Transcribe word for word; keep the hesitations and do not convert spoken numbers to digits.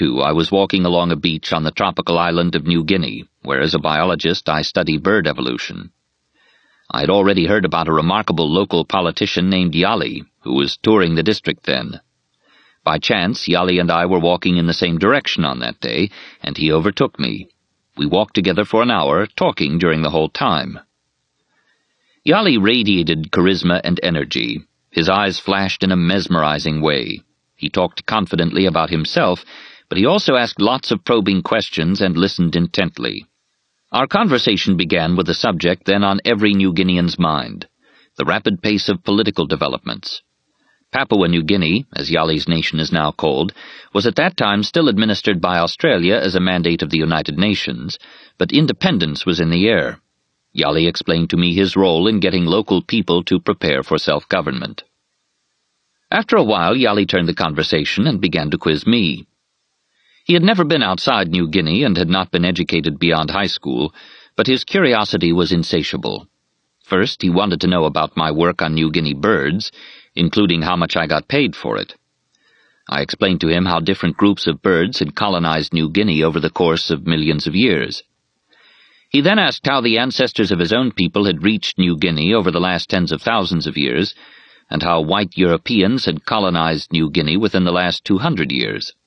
I was walking along a beach on the tropical island of New Guinea, where as a biologist I study bird evolution. I had already heard about a remarkable local politician named Yali, who was touring the district then. By chance, Yali and I were walking in the same direction on that day, and he overtook me. We walked together for an hour, talking during the whole time. Yali radiated charisma and energy. His eyes flashed in a mesmerizing way. He talked confidently about himself, but he also asked lots of probing questions and listened intently. Our conversation began with the subject then on every New Guinean's mind, the rapid pace of political developments. Papua New Guinea, as Yali's nation is now called, was at that time still administered by Australia as a mandate of the United Nations, but independence was in the air. Yali explained to me his role in getting local people to prepare for self-government. After a while, Yali turned the conversation and began to quiz me. He had never been outside New Guinea and had not been educated beyond high school, but his curiosity was insatiable. First, he wanted to know about my work on New Guinea birds, including how much I got paid for it. I explained to him how different groups of birds had colonized New Guinea over the course of millions of years. He then asked how the ancestors of his own people had reached New Guinea over the last tens of thousands of years, and how white Europeans had colonized New Guinea within the last two hundred years.